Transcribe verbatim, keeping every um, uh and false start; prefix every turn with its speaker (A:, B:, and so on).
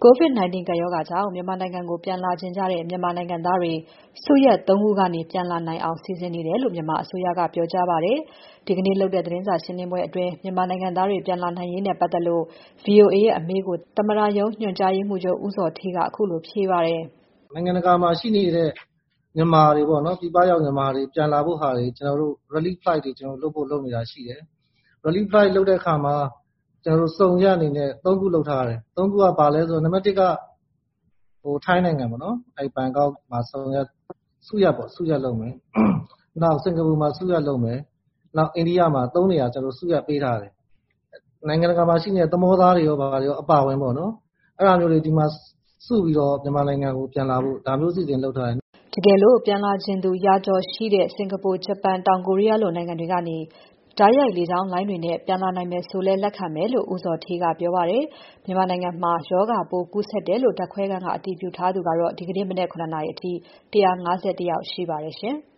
A: ကိုဗစ် ၁၉ ကပ်ရောဂါကြောင့် မြန်မာနိုင်ငံကို ပြန်လာချင်ကြတဲ့ မြန်မာနိုင်ငံသားတွေ စုရပ် ၃ ခုကနေ ပြန်လာနိုင်အောင် စီစဉ်နေတယ်လို့ မြန်မာအစိုးရက ပြောကြားပါတယ်။ ဒီကနေ့လုပ်တဲ့ သတင်းစာရှင်းပွဲအတွင်း မြန်မာနိုင်ငံသားတွေ ပြန်လာနိုင်ရေးနဲ့ ပတ်သက်လို့ ဗွီအိုအေရဲ့ အမေးကို သမ္မတရုံးညွှန်ကြားရေးမှူးချုပ် ဦးဇော်ဌေးက ခုလိုဖြေပါတယ်။
B: "နိုင်ငံတကာမှာရှိနေတဲ့မြန်မာတွေပေါ့နော် ပြည်ပရောက်မြန်မာတွေပြန်လာဖို့ဟာတွေ ကျနော်တို့ Relief Flight တွေလုပ်ဖို့လုပ်နေတာရှိတယ်။ Relief Flight လုပ်တဲ့အခါမှာ ကျနော်တို့စုံရပ်အနေနဲ့ သုံးခုလုပ်ထားတယ်။ သုံးခုကဘာလဲဆိုတော့ နံပါတ်တစ်က ထိုင်းနိုင်ငံပေါ့နော်။ ဘန်ကောက်မှာစုရပ်လုပ်မယ်။ နောက်စင်္ကာပူမှာစုရပ်လုပ်မယ်။ နောက်အိန္ဒိယမှာ သုံးနေရာစုရပ်ပေးထားတယ်။ နိုင်ငံတကာမှာရှိနေတဲ့သင်္ဘောသားတွေရော ဘာရောအပါအဝင်ပေါ့နော်။ အဲ့ဒါမျိုးတွေဒီမှာစုပြီးတော့မြန်မာနိုင်ငံကိုပြန်လာဖို့ ဒါမျိုးအစီအစဉ်လုပ်ထားတယ်။
A: " တကယ်လို့ ပြန်လာချင်သူ ရာကျော်ရှိတဲ့ စင်္ကာပူ၊ ဂျပန်၊ တောင်ကိုရီးယားလို နိုင်ငံတွေကနေ တိုက်ရိုက်လေကြောင်းလိုင်းတွေနဲ့ ပြန်လာနိုင်မယ်ဆိုလည်း လက်ခံမယ်လို့ ဦးဇော်ဌေးကပြောပါတယ်။ မြန်မာနိုင်ငံမှာ ရောဂါပိုးကူးစက်တယ်လို့ ဓါတ်ခွဲခန်းက အတည်ပြုထားသူကတော့ ဒီကနေ့မနက် ၇ နာရီအထိ ၁၅၁ ယောက်ရှိပါတယ်ရှင်။